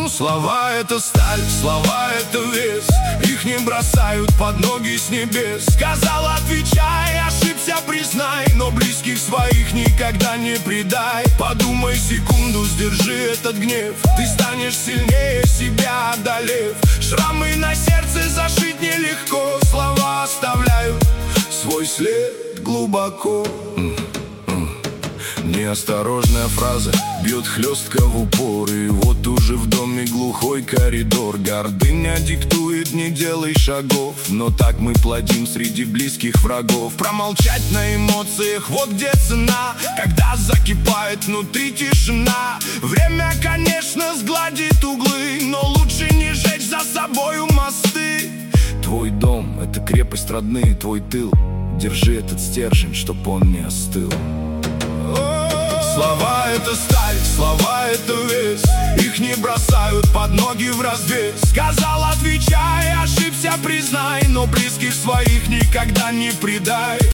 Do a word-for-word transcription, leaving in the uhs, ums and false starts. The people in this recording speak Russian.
Слова — это сталь, слова — это вес. Их не бросают под ноги с небес. Сказал, отвечай, ошибся, признай, но близких своих никогда не предай. Подумай секунду, сдержи этот гнев. Ты станешь сильнее себя, одолев. Шрамы на сердце зашить нелегко. Слова оставляют свой след глубоко. Неосторожная фраза бьет хлестко в упор. И вот уже в доме глухой коридор. Гордыня диктует, не делай шагов. Но так мы плодим среди близких врагов. Промолчать на эмоциях, вот где цена. Когда закипает внутри тишина. Время, конечно, сгладит углы, но лучше не жечь за собою мосты. Твой дом — это крепость родные, твой тыл. Держи этот стержень, чтоб он не остыл. Слова — это сталь, слова — это вес. Их не бросают под ноги вразвес. Сказал, отвечай, ошибся, признай, но близких своих никогда не предай.